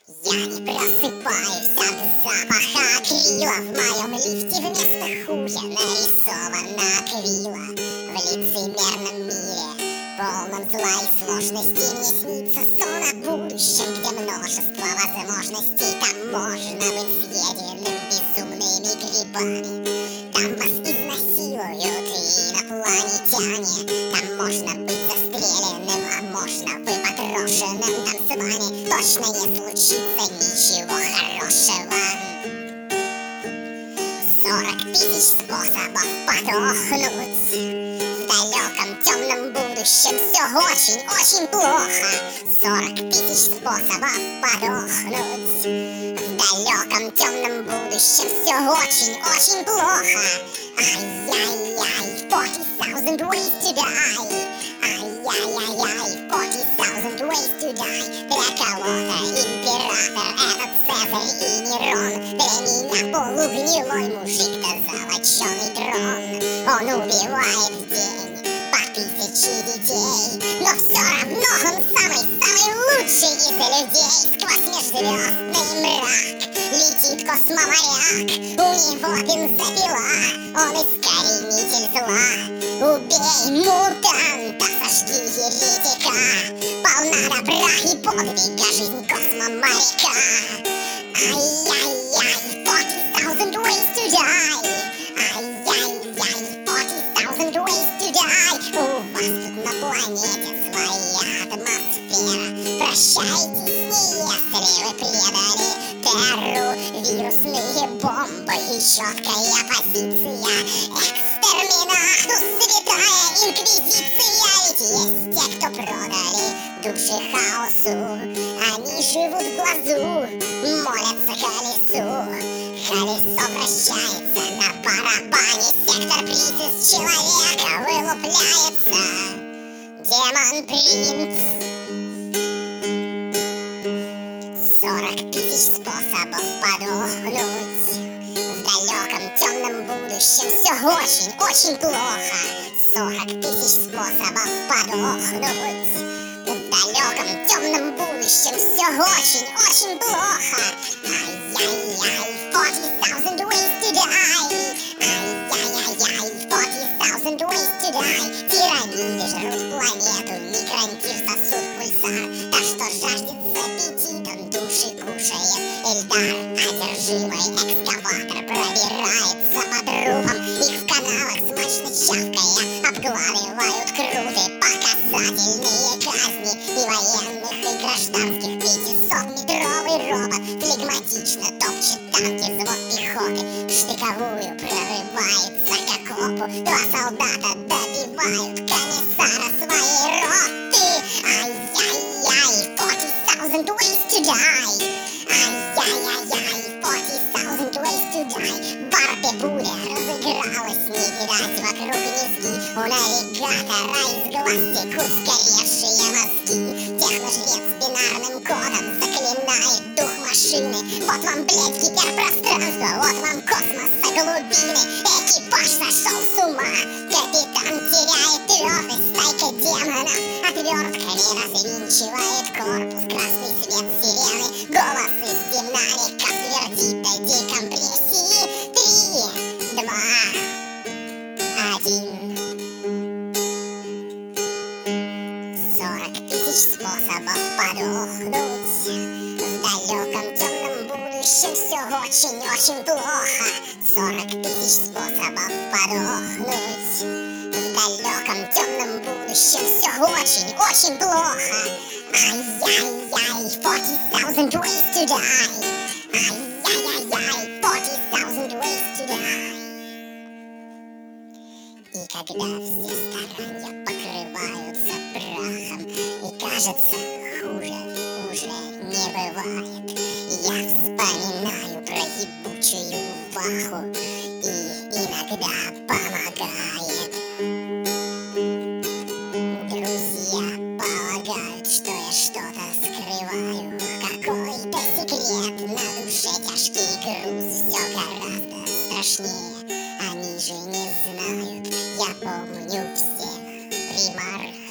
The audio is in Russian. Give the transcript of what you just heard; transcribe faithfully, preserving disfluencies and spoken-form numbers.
Я не просыпаюсь от запаха акрила. В моем лифте вместо хуже нарисована аквила. В лицемерном мире, полном зла и сложностей, мне снится сон о будущем, где множество возможностей. Там можно быть съеденным безумными грибами. Там вас изнасилуют инопланетяне. Там можно быть застреленным, а можно быть потрошенным. Там с вами точно не случится ничего хорошего. Сорок тысяч способов подохнуть. В далеком темном будущем все очень-очень плохо. Сорок тысяч способов подохнуть. В далеком темном будущем все очень-очень плохо. Ай-яй-яй, forty thousand ways to die. Ай-яй-яй-яй, forty thousand ways to die. Для кого-то император — это Цезарь и Нерон. Для меня полугнилой мужик — да золоченый трон. Он убивает в день по тысяче детей, но все равно он самый-самый лучший из людей. Сквозь межзвездный мрак летит космоморяк. У него бензопила, он искоренитель зла. Убей мутанта, сожги еретика. Полна добра и подвига жизнь космоморяка. Ай-яй-яй, forty thousand ways to die. Ай-яй-яй, forty thousand ways to die. У вас тут на планете своя атмосфера. Прощайте с ней, если вы предали терру. Вирусные бомбы и четкая позиция. Экстерминатус, святая инквизиция. Ведь есть те, кто продали души хаосу. Они живут в глазу, молятся колесу. Колесо вращается на барабане. Сектор приз человека вылупляется. Демон-принц. Сорок тысяч способов подохнуть. В далеком темном будущем все очень-очень плохо. Сорок тысяч способов подохнуть. В далеком темном будущем все очень-очень плохо. Ай-яй-яй, forty thousand ways to die. Ай-яй-яй, forty thousand ways to die. Тираниды жрут планету, микронтир сосуд пульсар. Так что жаждет с аппетитом души кушает Эльдар. Одержимый экскаватор пробирается по трупам. Их в каналах смачно чавкая обгладывают круты показательные казни. И военных, и гражданских. Пятисотметровый робот флегматично топчет танки. Взвод пехоты штыковую прорывается к окопу. Два солдата добивают комиссара своей роты. Ай-яй-яй, forty thousand ways to die. Ай-яй-яй-яй, forty thousand ways to die. Барби Буля разыгралась, не видать вокруг низги. У навигатора из глаз текут сгоревшие мозги. Техножрец с бинарным кодом заклинает дух машины. Вот вам, блядь, гиперпространство, вот вам космос со глубины. Экипаж сошел с ума, капитан теряет твердость. Стайка демонов отвертками развинчивает корпус. Красный свет сирены, голос из динамика твердит о декомпрессии. Три, два, один. Сорок тысяч способов подохнуть. В далеком темном будущем все очень-очень плохо. Сорок тысяч способов подохнуть. В далеком темном будущем все очень-очень плохо. Ай-яй-яй, forty thousand ways to die. Ай-яй-яй, forty thousand ways to die. И когда все старания покрываются прахом, и кажется, хуже уже не бывает, я вспоминаю про ебучую ваху, и иногда помогает. Друзья полагают, что я что-то скрываю, какой-то секрет, на душе тяжкий груз, все гораздо страшнее, они же не знают, я помню всех примар.